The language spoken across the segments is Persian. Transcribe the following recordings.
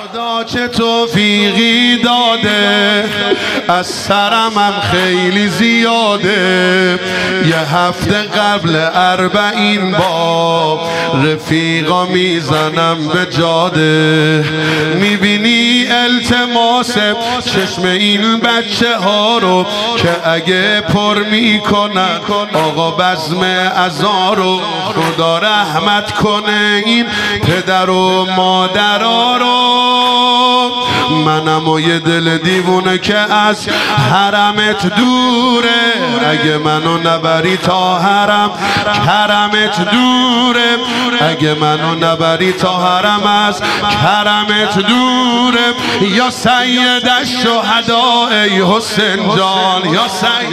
خدا چه توفیقی داده، از سرمم خیلی زیاده. یه هفته قبل 40 با رفیقا میزنم به جاده. میبینی التماس چشم این بچه ها رو که اگه پر میکنن آقا بزم عزا رو. خدا رحمت کنه این پدر و مادرها رو. منم و یه دل دیوونه که از حرمت دوره، اگه منو نبری تا حرم کرمت دوره. اگه منو نبری تا حرم از کرمت دوره. یا سید الشهدا ای حسین جان، یا سید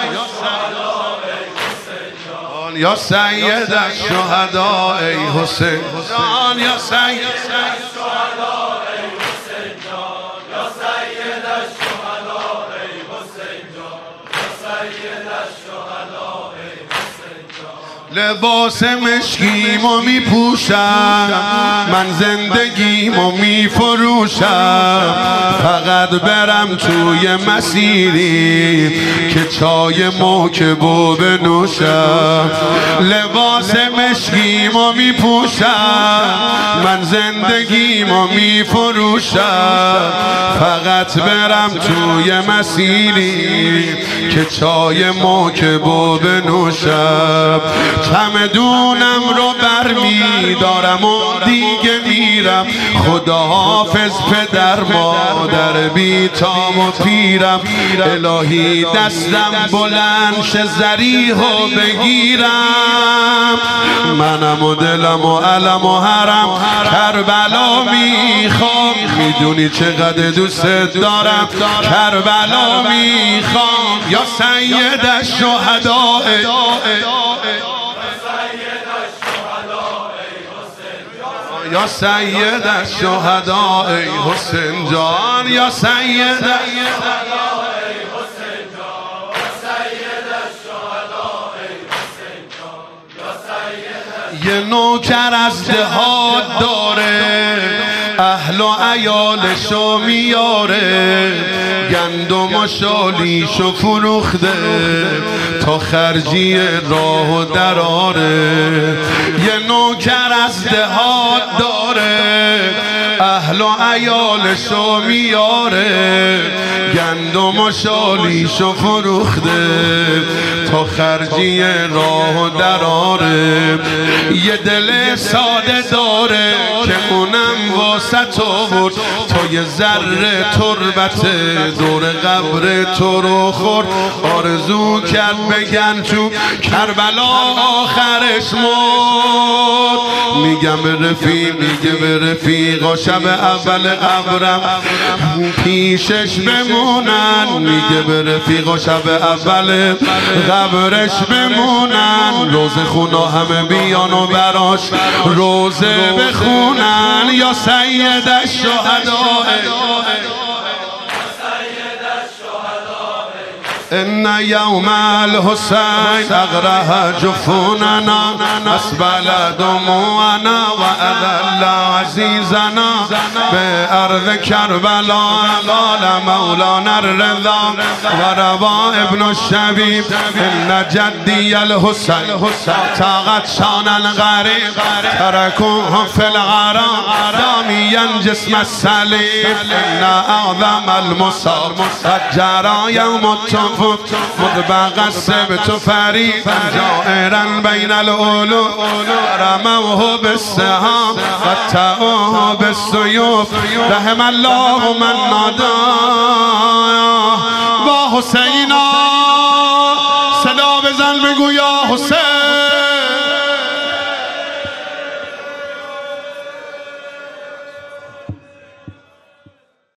یا سید الشهدا ای حسین جان، یا سید الشهدا ای حسین جان، یا سید الشهدا ای حسین جان، یا سید الشهدا ای حسین جان. لباس مشکیمو میپوشم، من زندگیمو میفروشم. فقط برم توی مسیری که چای موکبو بنوشم. لباس مشکیمو میپوشم، من زندگیمو میفروشم. فقط برم توی مسیری که چای موکبو بنوشم. چمدونم رو برمیدارم و دیگه میرم. خدا حافظ پدر مادر بیتام و پیرم. الهی دستم بلند شه ذریحو بگیرم. منم و دلم و علم و حرم کربلا میخوام. میدونی چقدر دوست دارم کربلا میخوام. یا سید الشهدا یا سید الشهدا ای حسین جان، یا سید الشهدا ای حسین جان، یا سید الشهدا ای حسین جان، یا سید. یه نوکر از دهات داره، اهل و عیالشو میاره. گندم و شالیشو فروخته تا خرجی راه و دراره. یه نوکر از دهات داره، اهل و عیالشو میاره. گندم و شالیشو فروخته تا خرجی راه و دراره. یه دل ساده داره که اونم واسط آورد تا یه ذره تربت دور قبر تو رو خورد. آرزو کرد بگن تو کربلا آخرش مرد. میگم به رفیقا شب اول قبرم پیشش بمونن. میگه به رفیقا شب اول قبرش بمونن. روزه خونا همه بیان و براش روزه بخونن. یا سید الشهدا ان یوم الحسین اغرها جفوننا اسبل دموعنا و اذل عزیزنا به ارض کربلا. قال مولانا الرضا و روا ابن الشبیب ان جدی الحسین طاقت شان الغریب ترکوه فی الغرا دامیا جسم الصلیب. ان اعظم المصاب جرا یوم التفوت مطبق السبت فریقا جائرا بین العلوم رموه بالسهام قطعوه بالسیوف. رحم الله من نادى با حسینا. صدا بزن بگو یا حسین.